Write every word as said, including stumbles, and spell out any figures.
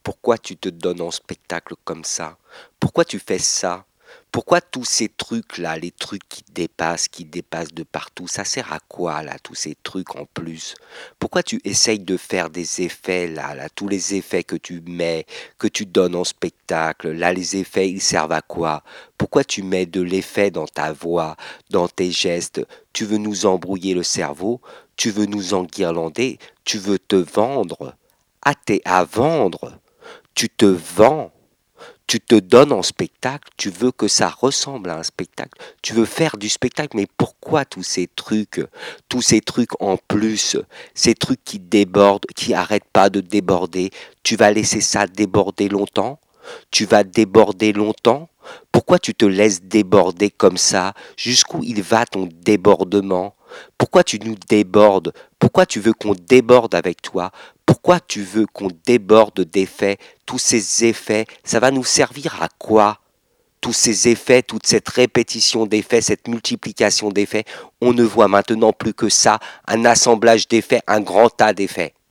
Pourquoi tu te donnes en spectacle comme ça? Pourquoi tu fais ça? Pourquoi tous ces trucs-là, les trucs qui dépassent, qui dépassent de partout, ça sert à quoi là, tous ces trucs en plus? Pourquoi tu essayes de faire des effets là, là, tous les effets que tu mets, que tu donnes en spectacle, là les effets, ils servent à quoi? Pourquoi tu mets de l'effet dans ta voix, dans tes gestes? Tu veux nous embrouiller le cerveau? Tu veux nous enguirlander? Tu veux te vendre? Ah, t'es à vendre? Tu te vends, tu te donnes en spectacle, tu veux que ça ressemble à un spectacle, tu veux faire du spectacle, mais pourquoi tous ces trucs, tous ces trucs en plus, ces trucs qui débordent, qui arrêtent pas de déborder, tu vas laisser ça déborder longtemps? Tu vas déborder longtemps? Pourquoi tu te laisses déborder comme ça? Jusqu'où il va ton débordement? Pourquoi tu nous débordes? Pourquoi tu veux qu'on déborde avec toi? Pourquoi tu veux qu'on déborde d'effets? Tous ces effets, ça va nous servir à quoi? Tous ces effets, toute cette répétition d'effets, cette multiplication d'effets, on ne voit maintenant plus que ça, un assemblage d'effets, un grand tas d'effets.